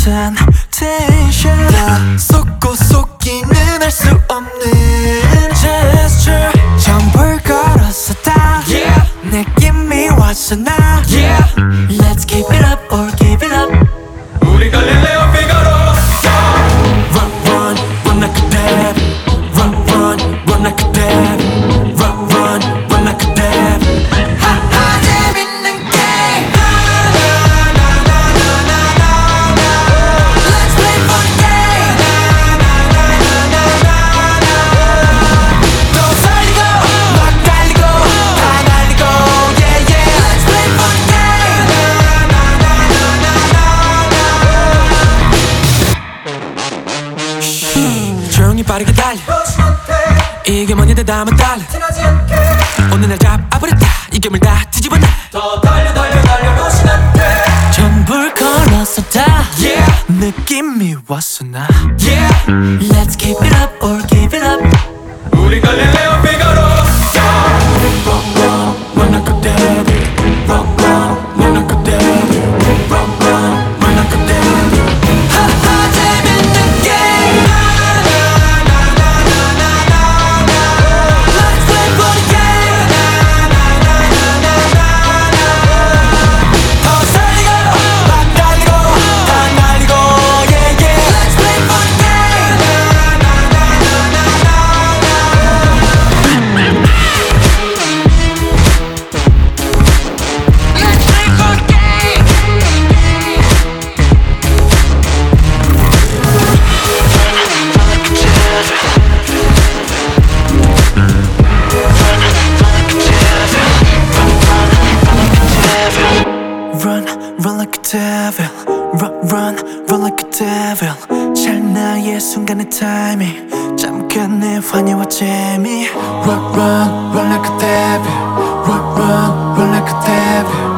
듯한 텐션 나 속고 속기는 할 수 없는 gesture 전부를 걸었어 다 느낌이 왔어 나 Let's keep it up or give it up 우리 갈릴레오 피가로 Run run run like a dab Run run run like a dab Run run run like a dab 하하 재밌는 게임 Let's play for the game 또 살리고 막 달리고 다 날리고 yeah yeah Let's play for the game 조용히 빠르게 달려 이게 뭐니 다음은 달라 오늘 날 잡아버렸다 이 gem을 다 뒤집어 더 달려 달려 달려 놓으면 안돼 전부를 걸었어 다 느낌이 왔어 나 Let's keep it up or give it up 우리 갈릴레오 피가로 Run run run like a dab Run run run like a dab Run run run like a dab 하하 재밌는 게임 Let's play for the game 더 살리고 막 달리고 다 날리고 yeah yeah Let's play for the game Let's play for the game Run, run like a devil Run, run, run like a devil 찰나의 순간의 타이밍 잠깐의 환희와 재미 Run, run, run like a devil Run, run, run like a devil